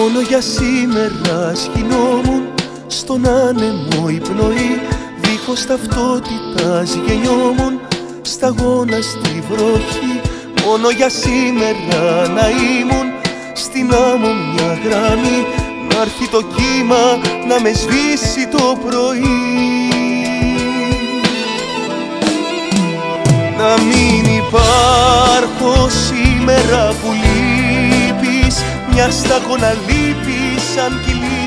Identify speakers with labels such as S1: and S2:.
S1: Μόνο για σήμερα σκηνόμουν στον άνεμο η πνοή, δίχως ταυτότητας γεννιόμουν σταγόνα στη βροχή. Μόνο για σήμερα να ήμουν στην άμμο μια γραμμή, να έρθει το κύμα να με σβήσει το πρωί. Να μην υπάρχω σήμερα που λείπεις, μια σταγόνα λείπεις σαν κοιλί